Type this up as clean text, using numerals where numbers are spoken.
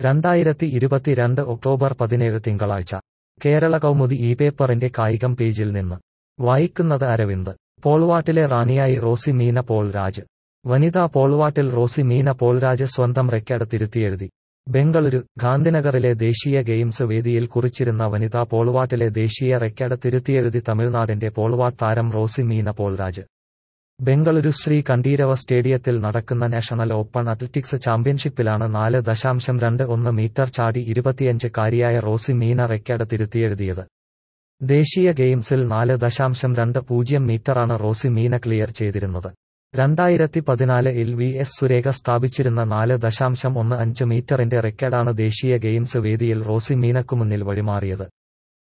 2022 October 17 തിങ്കളാഴ്ച കേരള കൗമുദി ഈ പേപ്പറിന്റെ കായികം പേജിൽ നിന്ന് വായിക്കുന്നത് അരവിന്ദ്. പോൾവാൾട്ടിലെ റാണിയായി റോസി മീന പോൾ രാജ്. വനിതാ പോൾവാൾട്ടിൽ റോസി മീന പോൾ രാജ് സ്വന്തം റെക്കോർഡ് തിരുത്തിയെഴുതി. ബെംഗളൂരു ഗാന്ധിനഗറിലെ ദേശീയ ഗെയിംസ് വേദിയിൽ കുറിച്ചിരുന്ന വനിതാ പോൾവാൾട്ടിലെ ദേശീയ റെക്കോർഡ് തിരുത്തിയെഴുതി തമിഴ്നാടിന്റെ പോൾവാൾട്ട് താരം റോസി മീന പോൾ രാജ്. ബെംഗളൂരു ശ്രീ കണ്ഠീരവ സ്റ്റേഡിയത്തിൽ നടക്കുന്ന നാഷണൽ ഓപ്പൺ അത്ലറ്റിക്സ് ചാമ്പ്യൻഷിപ്പിലാണ് 4.21 മീറ്റർ ചാടി 25-കാരിയായ റോസി മീന റെക്കോർഡ് തിരുത്തിയെഴുതിയത്. ദേശീയ ഗെയിംസിൽ 4.20 മീറ്ററാണ് റോസി മീന ക്ലിയർ ചെയ്തിരുന്നത്. 2014-ൽ VS സുരേഖ സ്ഥാപിച്ചിരുന്ന 4.15 മീറ്ററിന്റെ റെക്കോർഡാണ് ദേശീയ ഗെയിംസ് വേദിയിൽ റോസി മീനക്കു മുന്നിൽ വഴിമാറിയത്.